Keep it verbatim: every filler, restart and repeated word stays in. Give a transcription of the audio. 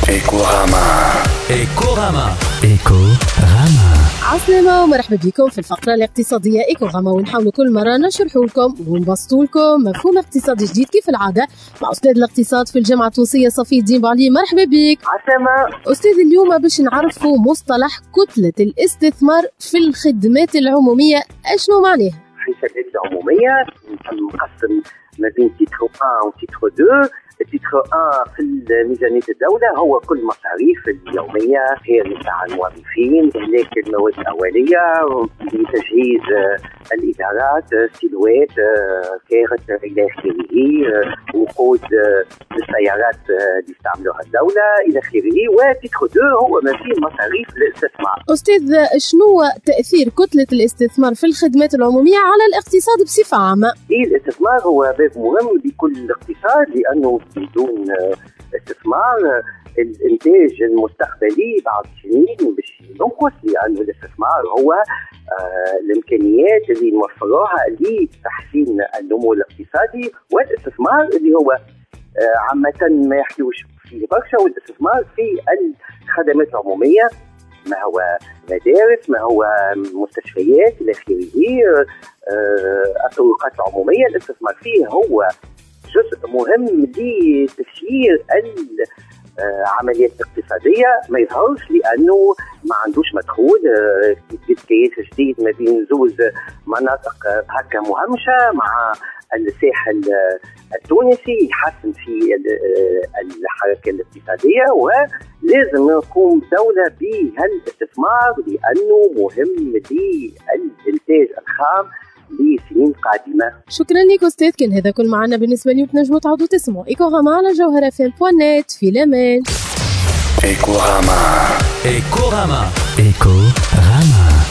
إيكوغاما إيكوغاما إيكوغاما عسلامة ومرحبا بكم في الفقرة الاقتصادية إيكوغاما، ونحاول كل مرة نشرح لكم ونبسطوا لكم مفهوم اقتصادي جديد كيف العادة مع أستاذ الاقتصاد في الجامعة التونسية صفي الدين بعلي. مرحبا بك. عسلامة أستاذ، اليوم باش نعرفوا مصطلح كتلة الاستثمار في الخدمات العمومية، أشنو معناه؟ في الخدمات العمومية نقسم ما بين تيتر واحد و تيتر اثنين. تيتر واحد في ميزانية الدولة هو كل مصاريف اليومية غير نتاع الموظفين، إهلاك المواد الأولية لتجهيز الإدارات، سيلوات، كارت إلى آخره، وقود السيارات اللي يستعملوها الدولة إلى آخره. وتيتر اثنين هو ما فيه مصاريف الاستثمار. أستاذ، شنو تأثير كتلة الاستثمار في الخدمات العمومية على الاقتصاد بصفة عامة؟ الاستثمار هو باب مهم لكل الاقتصاد، لأنه بدون استثمار الانتاج المستقبلي بعد سنين باش ينقص، لأنه الاستثمار هو آه الامكانيات اللي نوفروها لتحسين النمو الاقتصادي، والاستثمار اللي هو آه عامة ما يحكيوش فيه برشا، والاستثمار في الخدمات العمومية، ما هو مدارس، ما هو مستشفيات الى اخره، آه الطرقات العمومية. الاستثمار فيه هو جزء مهم لتسيير العمليات الاقتصادية، ما يظهرش لأنه ما عندوش مدخول. كيس جديد ما بين زوز مناطق هكا مهمشة مع الساحل التونسي يحسن في الحركة الاقتصادية، ولازم نقوم دولة بهالاستثمار لأنه مهم للإنتاج الخام لسنين قادمة. شكرا لك أستاذ، كان هذا كل معنا بالنسبة لي، وتنجموا تعودوا تسمعوا إيكوغاما على جوهرة فين بوانيت. في الأمان. إيكوغاما إيكوغاما إيكوغاما.